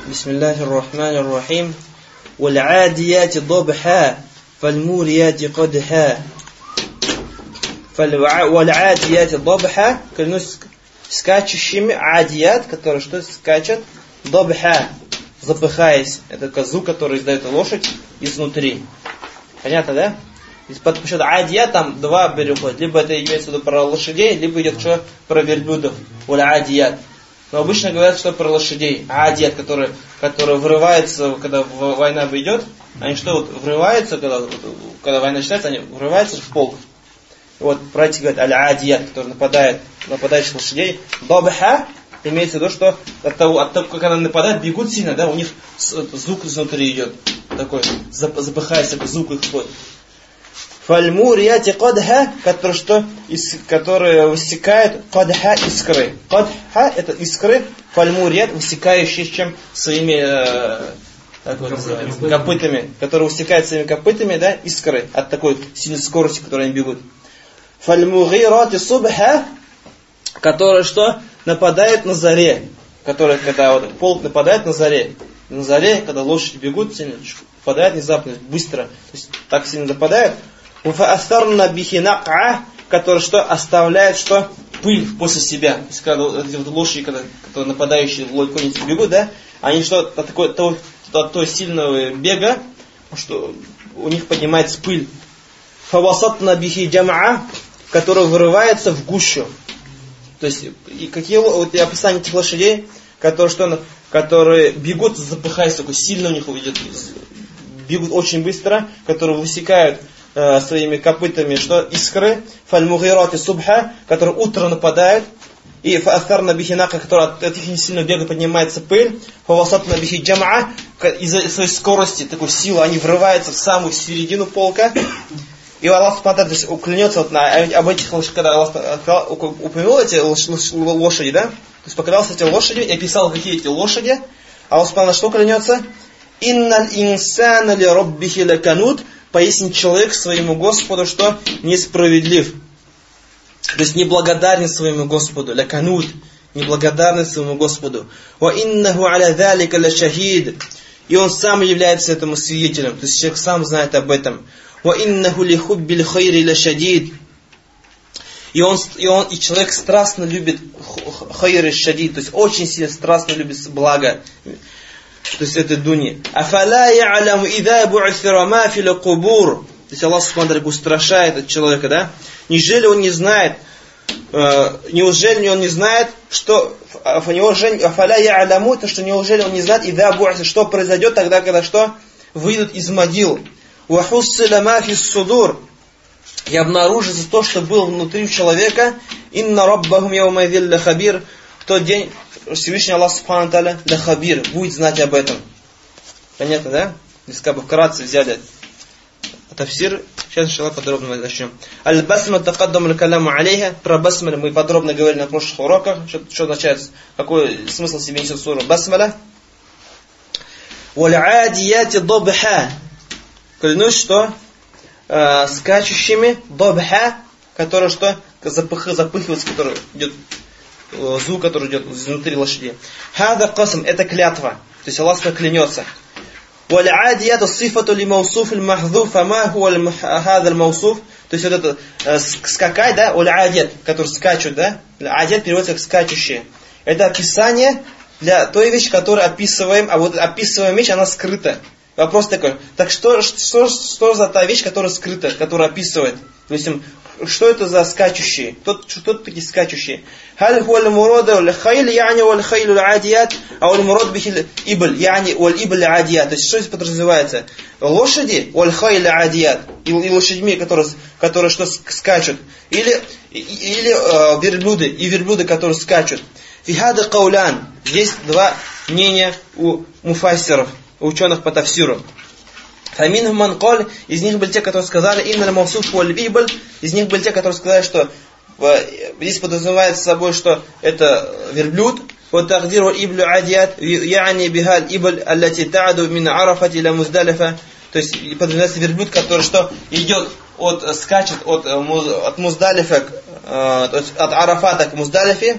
Бисмиллахи рахмани рахим. Валь-адияти добха, фаль-мурияти кадха. Валь-адияти добха, клянусь скачущими, адият, которые что скачут, добха, запыхаясь. Это козу, который издает лошадь изнутри. Понятно, да? Потому что адия там два переходят. Либо это имеется в виду про лошадей, либо идет что про верблюдов. Валь-адият. Но обычно говорят, что про лошадей. Адият, которые врываются, когда война идет. Они что, вот врываются, когда война начинается, они врываются в полк. И вот про эти говорят аль-адият, которые нападающих лошадей. Добха имеется в виду, что от того, как она нападает, бегут сильно, да, у них звук изнутри идет. Такой, запыхаясь, такой звук их входит. Фальмурияти кадха, которые высекают кадха искры. Кадха это искры, фальмурият высекающие чем своими копытами, которые высекают своими копытами, да, искры от такой сильной скорости, которой они бегут. Фальмугирати субха, которые что нападают на заре, которые когда вот полк нападает на заре, когда лошади бегут, сильно нападают внезапно, быстро, то есть так сильно нападают. Которые что оставляют что пыль после себя. То есть когда эти вот лошади, которые нападающие в коннице бегут, да, они что от той сильного бега, что у них поднимается пыль. Фавасатна бихи джамаа, который вырывается в гущу. То есть и какие вот описания этих лошадей, которые бегут, запыхаясь, такой сильно у них идет, бегут очень быстро, которые высекают своими копытами, что искры, фальмугирати субха, которые утром нападают, и фаастарна бихинака, который от их сильного бега поднимается пыль, фавасатна бихи джамаа, из-за своей скорости, такой силы, они врываются в самую середину полка. И Аллах смотрит, уклянется вот об этих лошадях, когда Аллах упомянул эти лошади, да? То есть показался эти лошади и описал, какие эти лошади. Аллах на что клянется? Инналь инсана ли роббихи лаканут. Пояснит человек своему Господу, что несправедлив. То есть неблагодарен своему Господу. Лаканут. Неблагодарен своему Господу. Ва иннаху аля залика ла шахид. И он сам является этому свидетелем. То есть человек сам знает об этом. Ва иннаху ли хуббиль хайри ла шадид. И человек страстно любит хайри шадид. То есть очень сильно страстно любит благо. То есть это дуни. Афала я'ламу идha бу'thира ма фил кубур. То есть Аллах Субхану устрашает от человека, да? Неужели он не знает, что афала я'ламу, то что неужели он не знает идha бу'thира, что произойдет тогда, когда что выйдут из могил. Ва хуссила ма фис судур. И обнаружится то, что было внутри человека. Инна раббахум яума идзин ла хабир. В тот день Всевышний Аллах Субхану Тааля ла хабир, будет знать об этом. Понятно, да? Здесь как бы вкратце взяли тафсир. Сейчас иншаллах подробно начнем. Аль-басма такаддам аль-каляму алейха. Про басмаль мы подробно говорили на прошлых уроках. Что означает, какой смысл себе несет сура басмаля. Валь-адияти добха. Клянусь, что скачущими добха, которые что запыхиваются, который идет звук, который идет изнутри лошади. Хада касм, это клятва. То есть Аллах клянется. Валь-адияту сифату ли маусуф аль-махдуф, фама хуа хада аль-маусуф. То есть вот это скакать, да, валь-адият, которые скачут, да. Адият переводится как скачущие. Это описание для той вещи, которую описываем, а вот описываемая вещь, она скрыта. Вопрос такой, так что за та вещь, которая скрыта, которая описывает? Допустим, что это за скачущие? Что такие скачущие? Халь хуаль мурода валь хайль, яни валь хайль адият, а валь мурод бихиль ибль, яни валь ибль адият. То есть что здесь подразумевается? Лошади валь хайль адият, и лошадьми, которые что скачут, или верблюды, и верблюды, которые скачут. Фихада каулян. Здесь два мнения у муфассиров, у ученых по тафсиру. Фаминхум ман каль, из них были те, которые сказали инналь мавсуф валь ибль, из них были те, которые сказали, что здесь подразумевается собой, что это верблюд. Вот тагдир валь иблю адият, яни бихаль ибль аллати та'аду мин арафат иля муздалифа. То есть подразумевается верблюд, который что идет скачет от Муздалифа, то есть от Арафата к Муздалифе.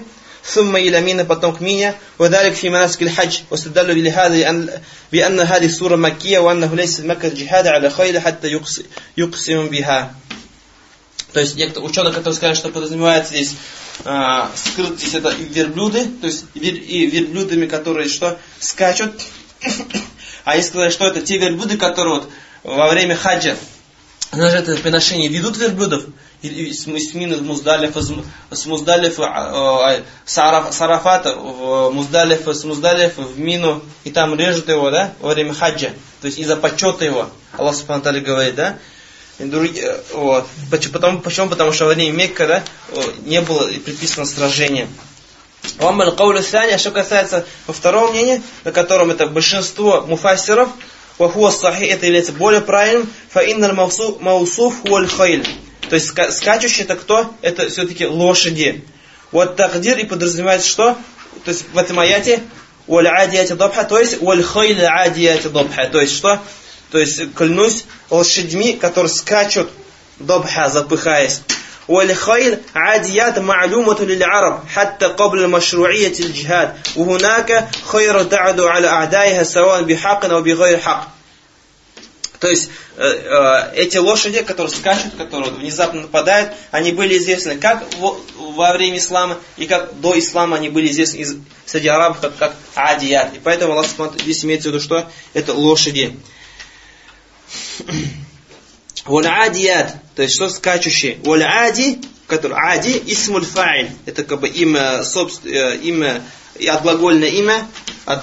ثم إلى منى, потом к Мине, وذلك في مناسك الحج, واستدلوا بهذا بأن هذه السورة مكية وأنه ليس مكة الجهاد على خيل حتى يقسم بها. То есть некоторые ученые, которые сказали, что подразумевается здесь скрыт здесь это верблюды, то есть и верблюдами, которые что скачут. А они сказали, что это те верблюды, которые вот во время хаджа на жертвоприношение ведут верблюдов, с Мины в Муздалифа, с Муздалифа, с Арафата в Муздалифа, с Муздалифа в Мину, и там режут его, да, во время хаджа, то есть из-за почета его. Аллах Субхану Тааля говорит, да. Вот. Почему? Потому что во время Мекка, да, не было предписано сражение. А что касается второго мнения, на котором это большинство муфассиров, это является более правильным, то есть скачущий это кто? Это все-таки лошади. Вот тагдир и подразумевается что? То есть в этом аяте то есть то есть что? То есть клянусь лошадьми, которые скачут добха, запыхаясь. والخيل عاديات معلومة للعرب حتى قبل مشروعية الجهاد وهناك خير تعدو على أعدائها سواء بحق أو بغير حق. То есть эти лошади, которые скачут, которые внезапно нападают, они были известны как во время ислама и как до ислама они были известны среди арабов как адият. И поэтому Аллах здесь имеется в виду, что это лошади. Валь-адият, то есть что скачущие. Валь-ади, который ади, исмуль фа'иль, это как бы имя, имя и отглагольное имя, от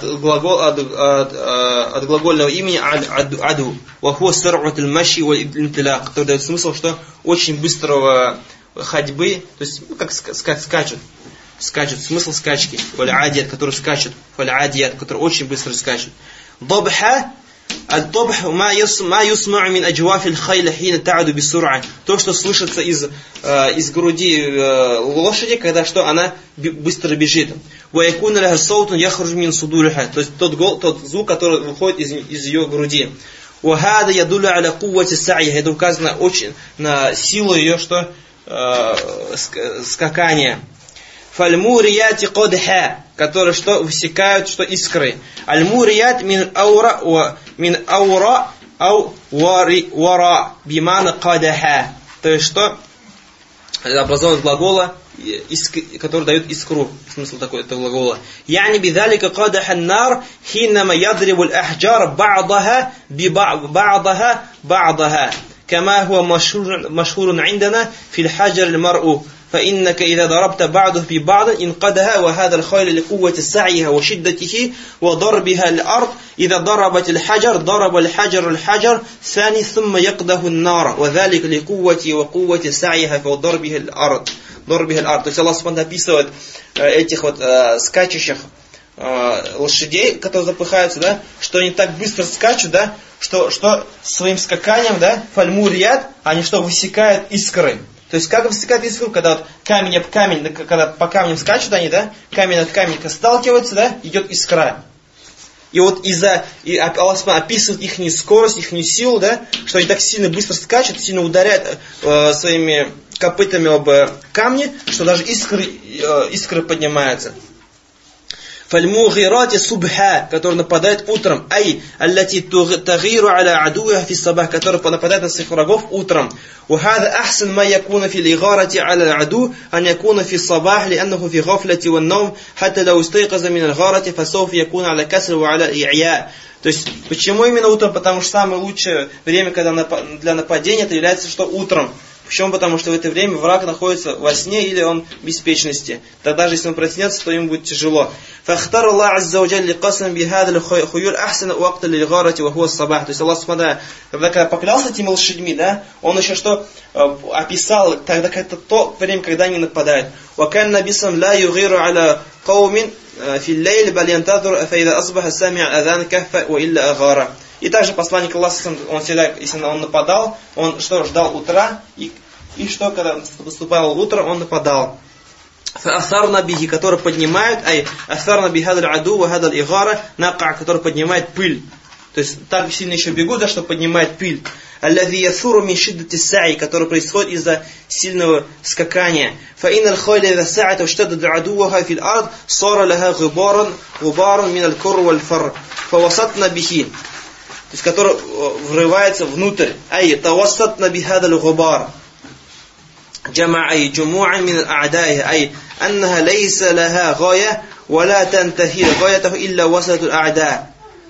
глагольного имени аду. Ваху сар'утуль маши валь-интилак, который дает смысл, что очень быстрого ходьбы, то есть как скачут, смысл скачки. Валь-адият, который скачут, валь-адият, который очень быстро скачут. Добха. Аль-Тобх ма юсмау мин аджвафиль хайля хина та'аду бисур'а. То, что слышится из груди лошади, когда что она быстро бежит. Ва якуна лаха саутун яхруж мин судуриха. То есть тот звук, который выходит из ее груди. Ва хада ядуллю аля куввати са'иха. Это указано очень на силу ее что скакания. Фальмурияти кодха, которые что высекают что искры. Аль-мурият мин аура ау вара бимана кадаха. То есть что образован глагола, который дает искру. Смысл такой этого глагола. Яни бидалика кадаха нар хинама ядрибу аль-ахджар ба'даха ба'даха. كما هو مشهور عندنا في الحجر المرء فإنك إذا ضربت بعضه ببعض انقدها وهذا الخيل لقوة سعيها وشدته وضربها الأرض إذا ضربت الحجر ضرب الحجر ثاني ثم يقده النار وذلك لقوة وقوة سعيها وضربها الأرض. То есть Аллах Субхану описывает этих вот скачущих лошадей, которые запыхаются, да, что они так быстро скачут, да, что своим скаканием, да, фальмурият, они что высекают искры. То есть как высекают искру, когда вот камень об камень, когда по камням скачут они, да, камень от камня сталкиваются, да, идет искра. И вот Аллах описывает их скорость, их силу, да, что они так сильно быстро скачут, сильно ударяют своими копытами об камни, что даже искры поднимаются. Фальмугирати субха, который нападает утром, аллати тагиру аля адуя фи сабах, который нападает на своих врагов утром. وهذا أحسن ما يكون في الإغارة على العدو أن يكون في الصباح لأنه في غفلة والنوم حتى لو استيقظ من الغارة فسوف يكون على كسر وعلى إعياء. То есть, почему именно утром? Потому что самое лучшее время для нападения это является что утром. Почему? Потому что в это время враг находится во сне или он в беспечности. Тогда даже если он проснется, то ему будет тяжело. فاختار الله عز وجل لقسم بهذا الخيول أحسن وقت للغارة وهو الصباح. То есть Аллах Субхану, когда поклялся этими лошадьми, да, он еще что описал, тогда это то время, когда они нападают. وكان النبي صلى الله عليه وسلم لا يغير على قوم في الليل بل ينتظر فإذا أصبح سمع أذان كف وإلا أغار. И также посланник Аллаха, он всегда, если он нападал, он что ждал утра, и что, когда наступало утро, он нападал. Фа'афарна бихи, который поднимают, афарна бихадаль аду, вахадаль игара, нака, который поднимает пыль. То есть так сильно еще бегут, да, что поднимает пыль. Аллази ясуру мин шиддати са'i, который происходит из-за сильного скакания. Фа инналь хойля идза са'ат уштаддат адуха фил ард, сара лаха губарун мин аль-курр валь-фар. Фавасатна бихи. То есть который врывается внутрь. Ай тавассатна бихада аль-губар. Джама'и джуму'ан мин аль-а'да'i. Ай аннаха лейса лаха гая ва ла тантахи гаятаху илля васату аль-а'да'.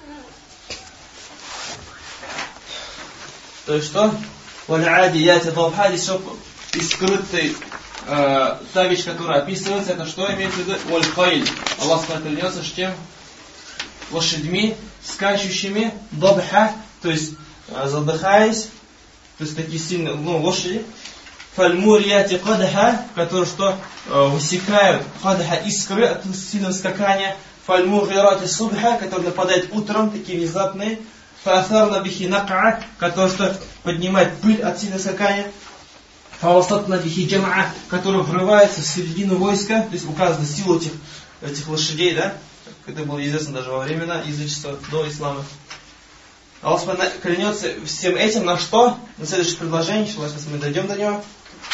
То есть что? Валь-адияти дабха, здесь все из скрытой та вещь, которая описывается, это что имеется в виду? Валь-хайль. Аллах клянется с чем? Лошадьми, скачущими, дабха, то есть задыхаясь, то есть такие сильные лошади. Фаль-мурияти кадха, которые что? Высекают кадха искры от сильного скакания. Фаль-мугирати субха, которые нападают утром, такие внезапные. Фаасарна бихи накаа, который что поднимает пыль от сильного скакания. Фавасатна бихи джамаа, который врывается в середину войска, то есть указана сила этих лошадей, да? Это было известно даже во времена язычества до ислама. Аллах клянется всем этим на что? На следующее предложение, сейчас мы дойдем до него.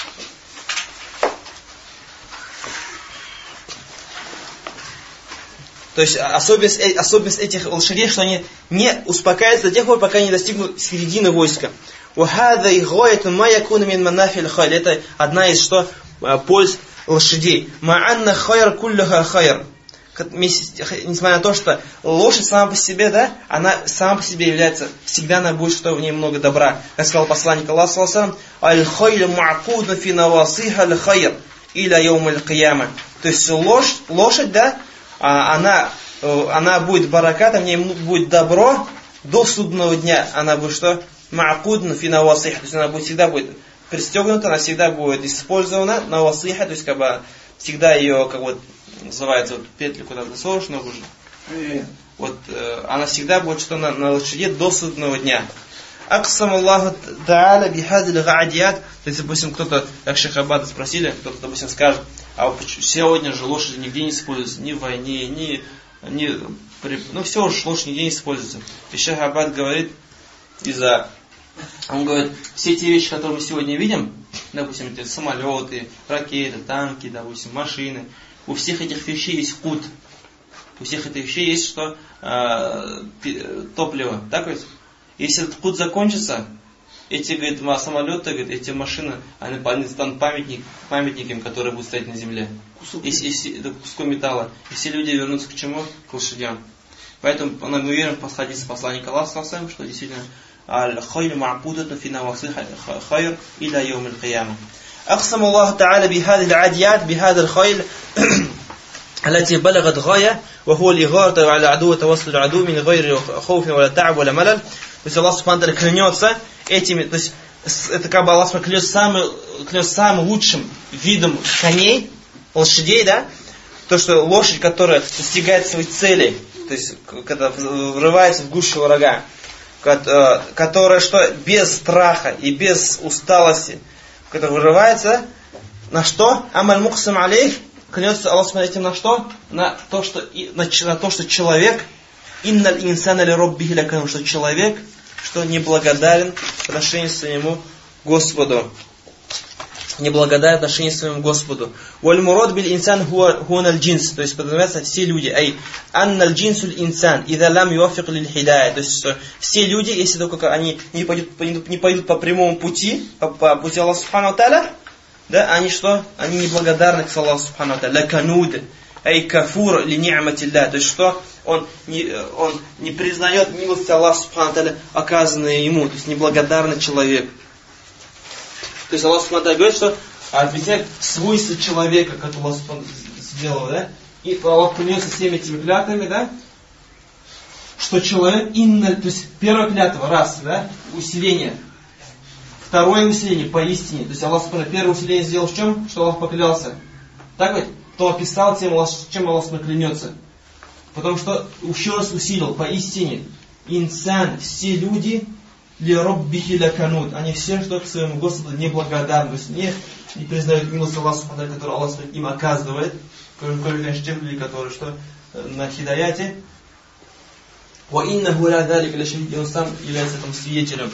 То есть особенность этих лошадей, что они не успокаиваются до тех пор, пока не достигнут середины войска. Это одна из что польз лошадей. Несмотря на то, что лошадь сама по себе, да, она сама по себе является, всегда она будет, что в ней много добра. Как сказал посланник Аллаха, аль-хайлю ма'куду фи навасиха аль-хайр иля яум аль-кияма. То есть лошадь, да, она будет баракатом, в ней будет добро до судного дня. Она будет что? Ма'кудна фи навасиха. То есть она всегда будет пристегнута, она всегда будет использована навасиха, то есть как бы всегда ее, как вот называется, вот петли куда засовываешь ногу же. Вот она всегда будет что на лошади до судного дня. Аксам Аллаху Та'аля бихадил га'адият. То есть, допустим, кто-то, как Шейх Аббада спросили, кто-то, допустим, скажет, а вот сегодня же лошади нигде не используются, ни в войне, ну все уже лошади нигде не используются. И Шейх Аббад говорит, он говорит, все эти вещи, которые мы сегодня видим, допустим, эти самолеты, ракеты, танки, допустим, машины, у всех этих вещей есть кут. У всех этих вещей есть что? Топливо. Так ведь? Если этот кут закончится, эти, говорит, самолеты, говорит, эти машины, они станут памятниками, которые будут стоять на земле. Это куском металла. И все люди вернутся к чему? К лошадям. Поэтому мы уверены в хадисе посланника Аллаха, что действительно аль-хайлю ма'будатун фи навасиха хайр иля яум аль-кияма. أقسم الله تعالى بهذه العاديات بهذا الخيل التي بلغت غاية وهو الإغارة على عدو توصل العدو من غير خوف ولا تعب ولا ملل. То есть Аллах Субхану ва Тааля клянется этими, то есть это как бы Аллах клянется самым лучшим видом коней, лошадей, да? То, что лошадь, которая достигает своей цели, то есть когда врывается в гущу врага, которая что без страха и без усталости, который вырывается, на что? Амаль муксам алейх, клянется Аллах этим на что? На то, что человек, инналь инсана ли роббихи ляканум, что человек, что неблагодарен в отношении своему Господу. Неблагодарен в отношении своему Господу. Валь мурад биль инсан хуаналь джинс, то есть подразумевается все люди. Ай, анналь джинсуль инсан, ида лам юафик лиль хидая. То есть что все люди, если только они не пойдут по прямому пути, по пути Аллаха Субхану ва Тааля, да, они что? Они неблагодарны к Аллаху Субхану ва Тааля. Лакануд, ай кафур ли ни'матилля. То есть что? Он не признает милости Аллаха Субхану ва Тааля, оказанные ему. То есть неблагодарный человек. То есть Аллах Субхану ва Тааля говорит, что объясняет свойства человека, как Аллах сделал, да? И Аллах клянется всеми этими клятвами, да? Что человек то есть первая клятва, раз, да? Усиление. Второе усиление, поистине. То есть Аллах Субхану ва Тааля первое усиление сделал в чем? Что Аллах поклялся. Так ведь? Кто описал тем, чем Аллах Субхану ва Тааля клянется. Потому что еще раз усилил, поистине. Инсан, все люди, ли роббихи ляканут. Они все, что к своему Господу неблагодарны. То есть не признают милость Аллаха, которую Аллах им оказывает. Кроме, конечно, тех людей, которые что на хидаяте. وَإِنَّهُ لَا ذَلِكَ لَشَهِيدٌ. И он сам является этим свидетелем.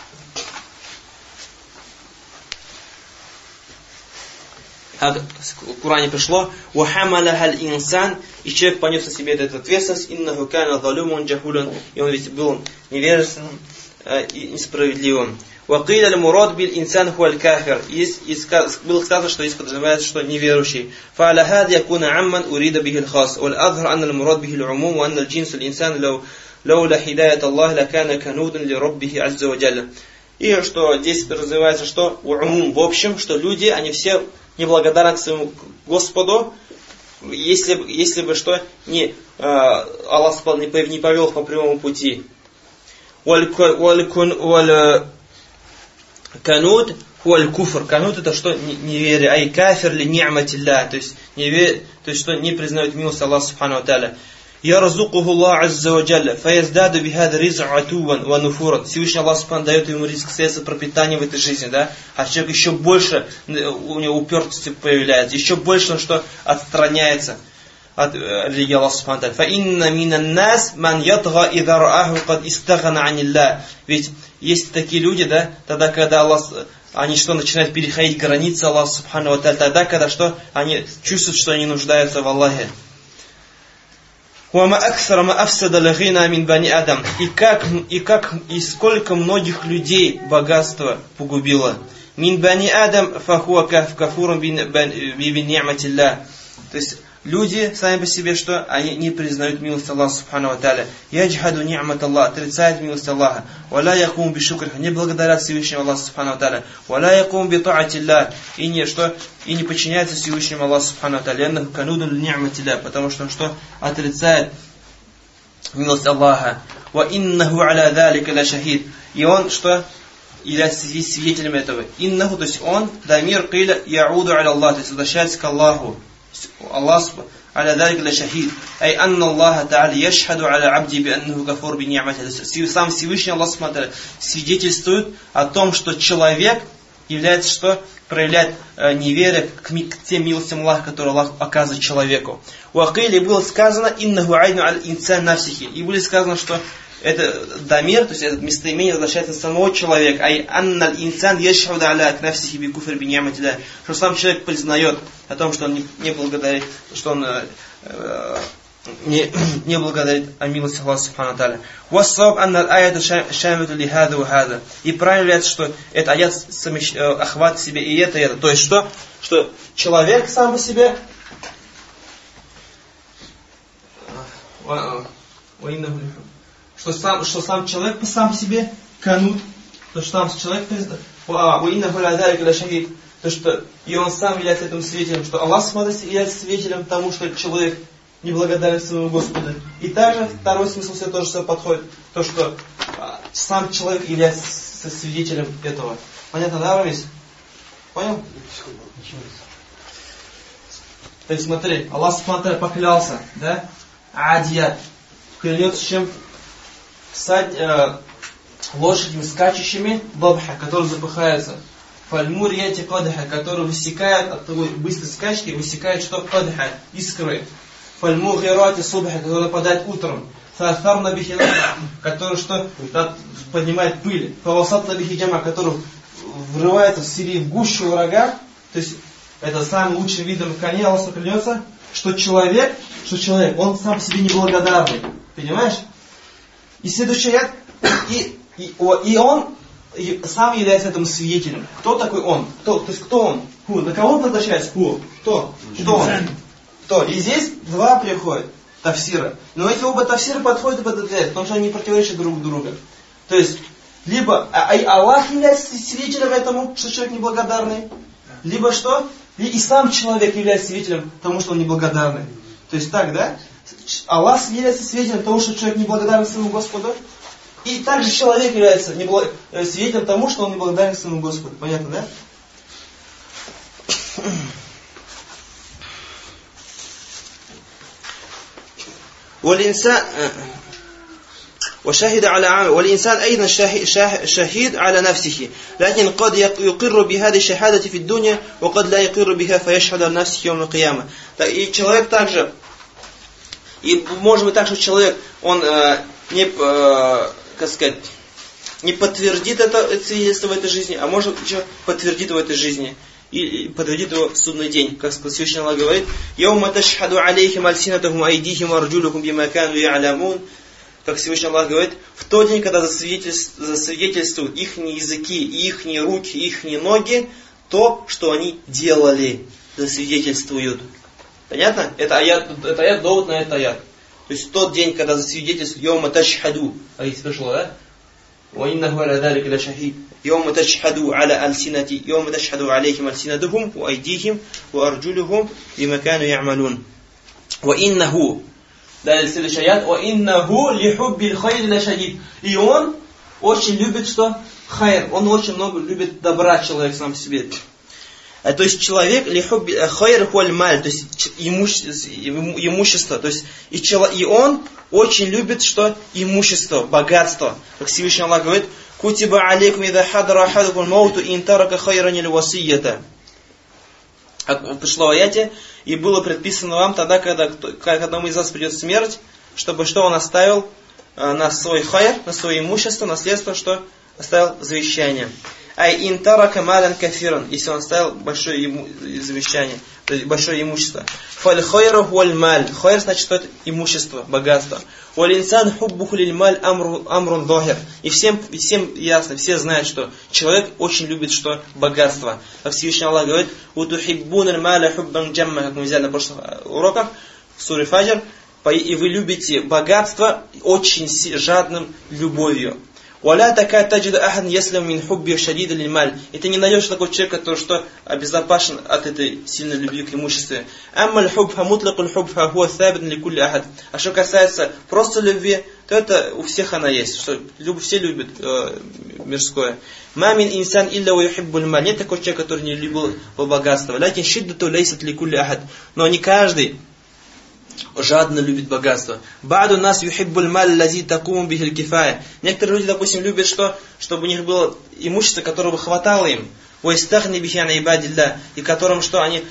В Коране пришло: وَحَمَلَهَا الْإِنسَانِ. И человек понес на себе эту ответственность. إِنَّهُ كَانَ ظَلُومًا جَهُولًا. И он ведь был невежественным и несправедливым. وَقِيلَ الْمُرَادُ بِالْإِنسَانِ هُوَ الْكَافِرُ. Было сказано, что здесь подразумевается, что неверующий. فَعَلَى هَذَا يَكُونَ عَمًّا أُرِيدَ بِهِ الْخَاصُ وَالْأَظْهَرُ أَنَّ الْمُرَادُ بِهِ الْعُمُومُ وَأَنَّ الْجِنْسَ الْإِنسَانِ لولا هداية الله لكان كنودا لربه عز وجل. И что здесь подразумевается, что в общем, что люди, они все неблагодарны к своему Господу, если бы что, Аллах не повел их по прямому пути. Канут хуаль куфр. Канут это что? Неверие. Ай кафир ли ни'матилля. То есть что не признают милость Аллаха субхану ва тааля. Ярзукуху Аллах азза ва джалля, фаяздаду бихад риз'у атуван ва нуфуран. Всевышний Аллах субхану дает ему ризк, средства пропитания в этой жизни, да? А человек еще больше, у него упертости появляется, еще больше он что отстраняется от религии Аллаха субхану ва тааля. Фа инна минан нас ман ятга идза рааху кад истагана анилля. Ведь есть такие люди, да, тогда, когда Аллах, они что, начинают переходить границы Аллаха субхану ва тааля, тогда, когда что, они чувствуют, что они нуждаются в Аллахе. И сколько многих людей богатство погубило. Мин бани Адам фахуа кафурун би ни'матилля. То есть люди сами по себе что? Они не признают милость Аллаха субхану ва тааля. Яджхаду ни'мат Аллах, отрицают милость Аллаха. Валя якум би шукрих, не благодарят Всевышнему Аллаху субхану ва тааля. Валя якум би та'атилля, и не подчиняется Всевышнему Аллаху субхану ва тааля. Яннаху канудун ли ни'матилля, потому что он что? Отрицает милость Аллаха. Ва иннаху аля залика ла шахид. И он что? Является свидетелем этого. Иннаху, то есть он, дамир киля яуду аля Аллах, то есть возвращается к Аллаху. Аллах аля залика ла шахид. Ай анна Аллаха та'аля яшхаду аля абди би аннаху кафур би ни'мати. Сам Всевышний Аллах свидетельствует о том, что человек является что? Проявляет неверие к тем милостям Аллаха, которые Аллах оказывает человеку. У Акили было сказано: «Иннаху айну аль инсан нафсихи». И было сказано, что это дамир, то есть это местоимение возвращается на самого человека. Ай анналь инсан яшхаду аля нафсихи би куфр би ни'матилля. Что сам человек признает о том, что он не благодарит, что он не благодарит о милости Аллаха субхану ва тааля. Вассаб анналь аята шамиту ли хада ва хада. И правильно является, что этот аят охватывает в себе и это, и это. То есть что человек сам по себе что сам человек сам по себе канут, то что сам человек то что и он сам является этим свидетелем, что Аллах является свидетелем тому, что человек неблагодарен своему Господу. И также второй смысл все тоже все подходит, то что сам человек является свидетелем этого. Понятно, да, Рамис? Понял? То есть смотри, Аллах субхану поклялся, да? Адия клянется чем? Лошадями скачущими, бабха, которые запыхаются. Фальмурияти кадха, которые высекают от такой быстрой скачки, высекают что? Кадха, искры. Фальмугирати субха, которые нападают утром. Фафарна бихилана, который что? Поднимает пыль. Фавасатна бихиджама, который врывается в гущу врага. То есть это самым лучшим видом коня. Аллах клянется, что человек, он сам по себе неблагодарный. Понимаешь? И следующий ряд, и он сам является этим свидетелем. Кто такой он? То есть кто он? На кого он возвращается? Кто он? Кто? И здесь два приходят тафсира. Но эти оба тафсира подходят под этот ряд, потому что они противоречат друг другу. То есть, либо Аллах является свидетелем этому, что человек неблагодарный, либо что? И сам человек является свидетелем тому, что он неблагодарный. То есть так, да? Аллах является свидетелем того, что человек неблагодарен своему Господу. И также человек является свидетелем тому, что он неблагодарен своему Господу. Понятно, да? وشهد على عمل والإنسان أيضا شهيد على نفسه لكن قد يقر بهذه الشهادة في الدنيا وقد لا يقر بها فيشهد على نفسه يوم القيامة. И человек также, и может быть так, что человек, он как сказать, не подтвердит это свидетельство в этой жизни, а может еще подтвердит в этой жизни. И подтвердит его в судный день. Как Всевышний Аллах говорит: «Яума ташхаду алейхим альсинатахум айдихим арджулухум бима кану я'лямун». Как Всевышний Аллах говорит, в тот день, когда засвидетельствуют их языки, их руки, их ноги, то, что они делали, засвидетельствуют. Понятно? Это аят, довод на этот аят. То есть в тот день, когда засвидетельствуют, «Яума ташхаду», а здесь пришло, да? وَإِنَّهُ عَلَى ذَلِكَ لَشَهِيدٌ يَوْمَ تَشْهَدُ عَلَى أَلْسِنَتِهِمْ يَوْمَ تَشْهَدُ عَلَيْهِمْ أَلْسِنَتُهُمْ وَأَيْدِيهِمْ وَأَرْجُلُهُمْ بِمَا كَانُوا يَعْمَلُونَ وَإِنَّهُ. Далее следующий аят: وَإِنَّهُ لِحُبِّ الْخَيْرِ لَشَدِيدٌ. И он очень любит что? Хайр. Он очень много любит добра, человек сам в себе. То есть человек лихубби хайр хуаль маль, то есть имущество, то есть и он очень любит что? Имущество, богатство. Как Всевышний Аллах говорит: «Кутиба алейкум ида хадра ахадукум мауту ин тарака хайран иль васийята». Пришло в аяте: и было предписано вам тогда, когда одному из вас придет смерть, чтобы что он оставил на свой хайр, на свое имущество, наследство, что оставил завещание. Ай интарака малян кафиран, если он оставил большое завещание, то есть большое имущество. Фаль хайру хуаль маль. Хайр значит, что это имущество, богатство. Валь инсан хуббуху лиль маль амрун захир. И всем ясно, все знают, что человек очень любит что? Богатство. Как Всевышний Аллах говорит: «Утухиббун аль маля хуббан джамма», как мы взяли на прошлых уроках в суре Фаджр. И вы любите богатство очень жадным любовью. وَلَا تَكَادْ تَجِدُ أَحَدًا يَسْلَمُ مِنْ حُبِّهِ شَدِيدًا لِلْمَالِ. И ты не найдешь такого человека, который что обезопасен от этой сильной любви к имуществу. أَمَّا الْحُبْ فَمُطْلَقُ الْحُبْ فَهُوَ ثَابِتٌ لِكُلِّ أَحَدٍ. А что касается просто любви, то это у всех она есть. Что все любят мирское. مَا مِنْ إِنسَانٍ إِلَّا وَيُحِبُّ الْمَالِ. Нет такого человека, который не любил богатство. لَكِنْ شِدَّةُ لَيْسَتْ لِكُلِّ أَحَدٍ. Но не каждый жадно любит богатство. Ба'ду нас юхиббуль маль лази такуму бихиль кифая. Некоторые люди, допустим, любят что? Чтобы у них было имущество, которого хватало им. Вайстахни бихи ан ибадилля. И которым что они,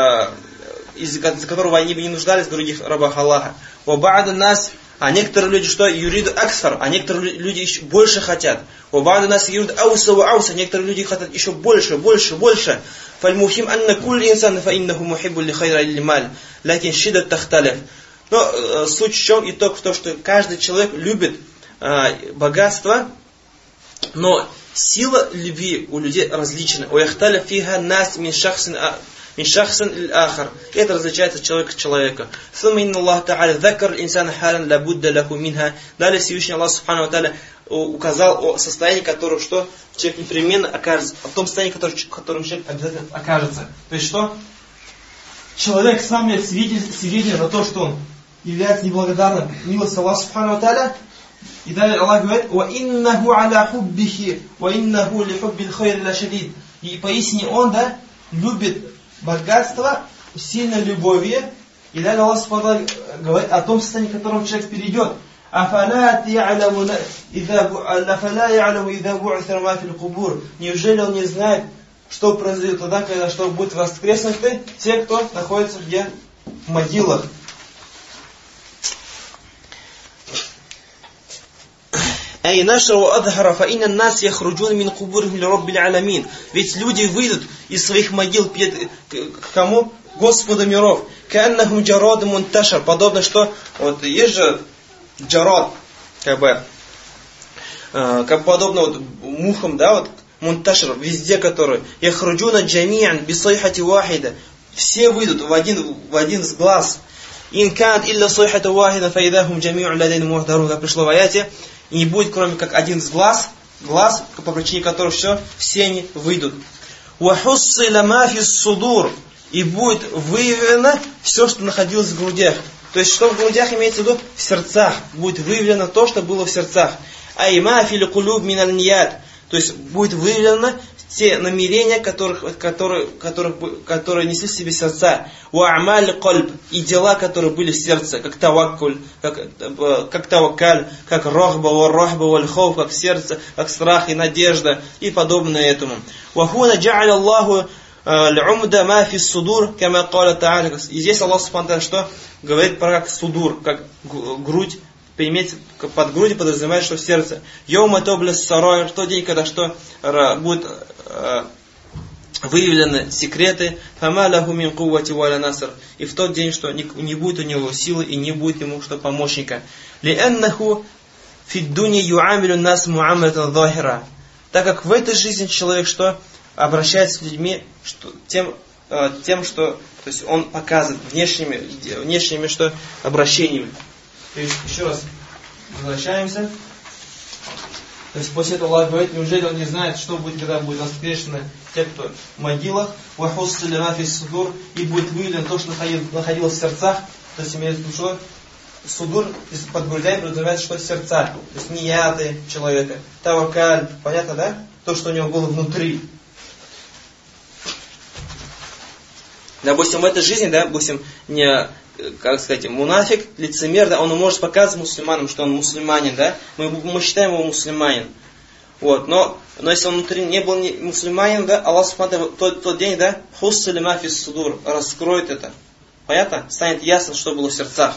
из-за которого они бы не нуждались в других рабах Аллаха. Ба'ду нас. А некоторые люди что? Юриду аксфар. А некоторые люди еще больше хотят. Ба'ду нас юриду ауса ва ауса. Некоторые люди хотят еще больше. فالمهم أن كل إنسان فإنه محب لخير المال لكن شدة تختلف. Но суть в чем? Итог в том, что каждый человек любит богатство, но сила любви у людей различна. ويختلف فيها الناس من شخص لآخر. Это различается от человека к человеку. ثم إن الله تعالى ذكر الإنسان حالا لابد له منها. Далее Всевышний Аллах Субхану ва Тааля указал о состоянии, которое что человек непременно окажется, о том состоянии, в котором человек обязательно окажется. То есть что? Человек сам свидетель на то, что он является неблагодарным милости Аллаха Субхану ва Тааля. И далее Аллах говорит: وَإِنَّهُ عَلَى حُبِّهِ وَإِنَّهُ لِحُبِّ الْخَيْرِ لَشَدِيدٌ. И поистине он, любит богатство сильной любовью. И далее Аллах Субхану ва Тааля говорит о том состоянии, в котором человек перейдет. أَفَلَا يَعْلَمُ إِذَا بُعْثِرَ مَا فِي الْقُبُورِ. Неужели он не знает, что произойдет тогда, когда что будет воскреснуты те, кто находится где? В могилах. أي نشر وأظهر فإن الناس يخرجون من قبورهم لرب العالمين. Ведь люди выйдут из своих могил к кому? Господу миров. كأنهم جراد منتشر. Подобно что вот есть же джарад, как подобно мухам, мунташир, везде которые. Яхруджуна джамиан бисайхати вахида. Все выйдут в один с глаз. Инкант илля сайхата вахида фаидахум джамиу ладайн мухдарун. Как пришло в аяте, и не будет кроме как один с глаз, по причине которого все они выйдут. Вахуссила мафи судур. И будет выявлено все, что находилось в грудях. То есть, что в грудях имеется в виду? В сердцах. Будет выявлено то, что было в сердцах. Айма фили кулуб миналь ният. То есть, будет выявлено те намерения, которые несли в себе сердца. Уамаль кольб. И дела, которые были в сердце. Как таваккуль, как таваккаль, как рохба, валь хоуф, как сердце, как страх и надежда. И подобное этому. Вахуна джа'аля Аллаху l'умда ма фи судур, кама каля та'аля. И здесь Аллах Субхану ва Тааля что говорит про как судур, как грудь, иметь под грудью подразумевает, что в сердце. Йома тоблес сарой, в тот день, когда что будет выявлены секреты, фама лаху мин куввати валя наср, и в тот день, что не будет у него силы и не будет ему что помощника. Лиэннаху фиддуни юамилю нас муамилатан захира, так как в этой жизни человек что обращается с людьми тем, что, то есть он показывает внешними что обращениями. То есть еще раз возвращаемся. То есть после этого Аллах говорит, неужели он не знает, что будет, когда будет воскрешены те, кто в могилах, и будет выявлено то, что находилось в сердцах. То есть имеется в виду, что судур под грудями подразумевается, что сердца, то есть нияты человека. Тавакаль, понятно, да? То, что у него было внутри. Допустим, в этой жизни, да, допустим, не, как сказать, мунафик, лицемер, да, он может показывать мусульманам, что он мусульманин, да, мы считаем его мусульманин. Вот, но если он внутри не был мусульманин, да, Аллах Субхану тот день, да, хуссали мафис судур, раскроет это. Понятно? Станет ясно, что было в сердцах.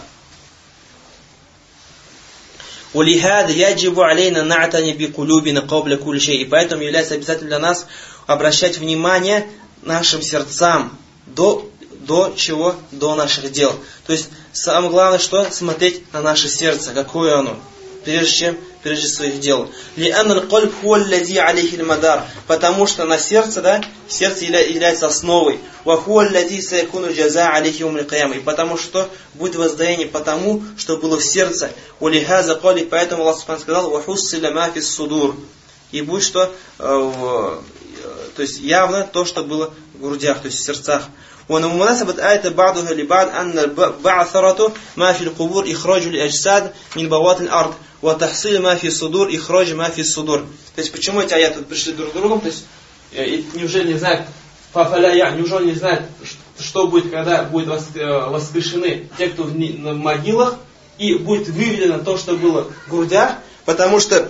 وَلِهَذَا يَجِبُ عَلَيْنَا نَعْتَنِي بِقُلُوبِنَا قَبْلَ كُلِّ شَيْءٍ. И поэтому является обязательным для нас обращать внимание нашим сердцам до чего? До наших дел. То есть самое главное, что смотреть на наше сердце, какое оно, прежде своих дел. Потому что на сердце, да, сердце является основой. И потому что будет воздаяние по тому, что было в сердце. Поэтому Аллах сказал, и будет что, то есть явно то, что было в грудях, то есть в сердцах. ومناسبة آية بعضها لبعض أن البعثرة ما في القبور إخراج الأجساد من بواطن الأرض وتحصيل ما في الصدور إخراج ما في الصدور. То есть почему эти аяты пришли друг к другу? То есть неужели не знают, неужели не знают, что будет, когда будут воскрешены те, кто в могилах, и будет выведено то, что было в грудях, потому что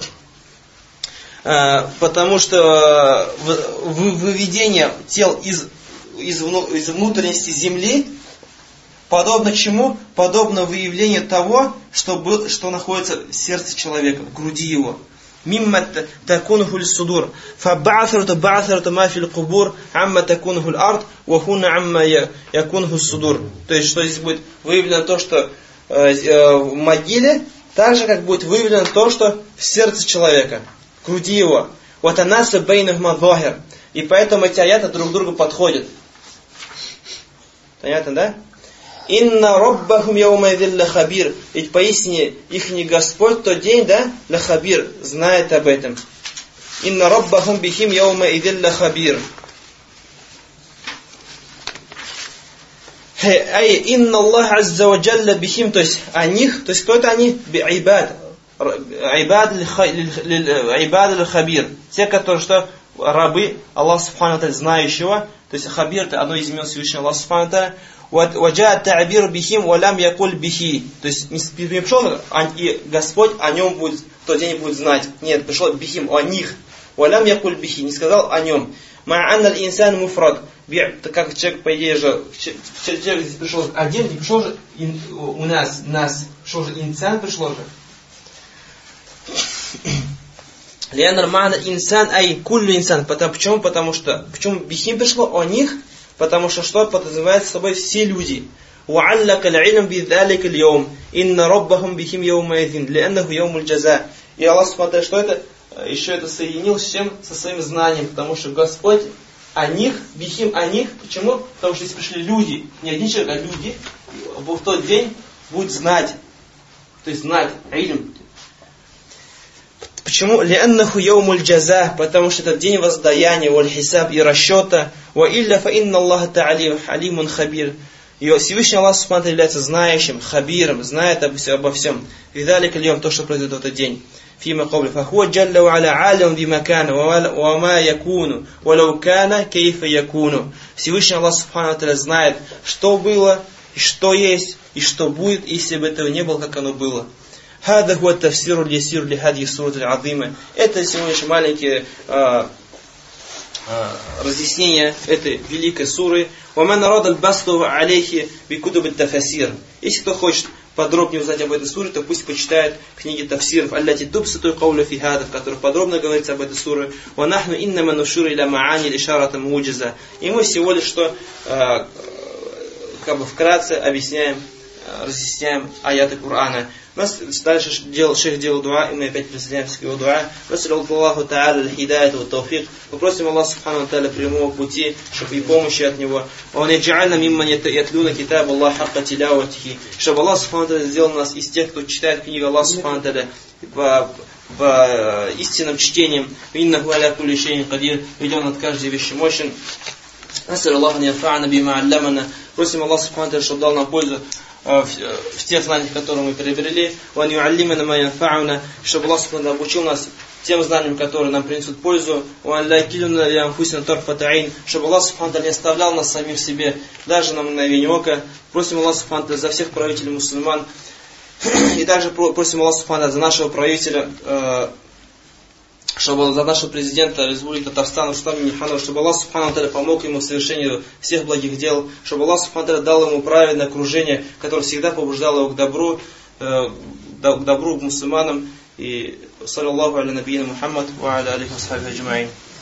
выведение тел из внутренности земли подобно чему? Подобно выявлению того, что находится в сердце человека, в груди его. Мимма такунуху лиссудур. Фаба'атharatu ба'атharatu ма фил кубур, амма такунуху л-ард, ва хуна амма якунуху судур. То есть, что здесь будет выявлено то, что в могиле, так же, как будет выявлено то, что в сердце человека, в груди его. Ватанаса бейнахума захир. И поэтому эти аяты друг к другу подходят. Понятно, да? Инна роббахум яумайзин ла хабир. Ведь поистине ихний Господь в тот день, да, ла хабир, знает об этом. Инна роббахум бихим яумайзин ла хабир. Ай, инна Аллах азза ва джалла бихим, то есть о них, то есть кто это они? Би'ибад. Айбад лил хабир. Те, которые что? Рабы Аллаха Субхану Тааля знающего. То есть хабир это одно из имен Всевышнего Аллаха Субхану Тааля. Ваджа та'бир бихим валям якуль бихи. То есть не пришел и Господь о нем будет в тот день будет знать. Нет, пришел бихим о них. Валям якуль бихи, не сказал о нем. Ма'анна аль-инсан муфрад. Так как человек, по идее же, человек здесь пришел один, не пришел же у нас, пришел же инсан, пришло же. Лианар ма'на инсан ай куллю инсан. Почему? Потому что, почему бихим пришло о них? Потому что что подразумевает с собой все люди. وَعَلَّكَ الْعِلْمْ بِذَلِكَ الْيَوْمِ إِنَّ رَبَّهُمْ بِهِمْ يَوْمَئِذٍ لِأَنَّهُ يَوْمُ الْجَزَاءِ. И Аллах смотрит, что это еще это соединил с чем? Со своим знанием. Потому что Господь о них, бихим о них. Почему? Потому что если пришли люди, не один человек, а люди, в тот день будет знать. То есть знать, илм. Почему? لِأَنَّهُ يَوْمُ الْجَزَاءِ. Потому что это день воздаяния, валь-хисаб и расчета. وَإِلَّا فَإِنَّ اللَّهَ تَعَلِيمٌ حَلِيمٌ خَبِيرٌ. И Всевышний Аллах Субхану является знающим, хабиром, знает обо всем. Видалик льем то, что произойдет в этот день. Фима кобли. Фахуа джалла ва аля алям бима кана ва ма якуну. Валау кана кейфа якуну. Всевышний Аллах Субхану знает, что было, и что есть, и что будет, если бы этого не было, как оно было. Хада хуа тафсиру льясиру лихади сурат аль-азима. Это всего лишь маленькие разъяснение этой великой суры. Если кто хочет подробнее узнать об этой суре, то пусть почитает книги тафсиров, аллати тубситу кауля фи хада, в которых подробно говорится об этой суре. Ва нахну иннама нушуру иля маани лишарата муджиза. И мы всего лишь что вкратце объясняем, разъясняем аяты Корана. У нас дальше шейх делал дуа, и мы опять присоединяемся к его дуа. Аллаху та'аля аль-хидайату ва тауфик. Попросим Аллаха субхану та'аля прямого пути, чтобы и помощи от него. Он ядж'альна мимман ятлуна китаб Аллах хакка тиляватихи. Чтобы Аллах субхану та'аля сделал нас из тех, кто читает книгу Аллаха субхану та'аля в истинном чтением. Иннаху аля кулли шейин кадир. Ведь он от каждой вещи мощен. Насалю Аллаха нияфа'ана бима аллямана. Просим Аллаха субхану та'аля, чтобы дал нам пользу в тех знаниях, которые мы приобрели, чтобы Аллах обучил нас тем знаниям, которые нам принесут пользу, чтобы Аллах не оставлял нас самих себе, даже на мгновение ока. Просим Аллаха за всех правителей мусульман, и также просим Аллаха за нашего правителя, чтобы за нашего президента Республики Татарстан, чтобы Аллах Субхану Тааля помог ему в совершении всех благих дел, чтобы Аллах Субхану Тааля дал ему праведное окружение, которое всегда побуждало его к добру к мусульманам. И саллаллаху аля набийна Мухаммад ва аля алихи ва асхабихи аджмаин.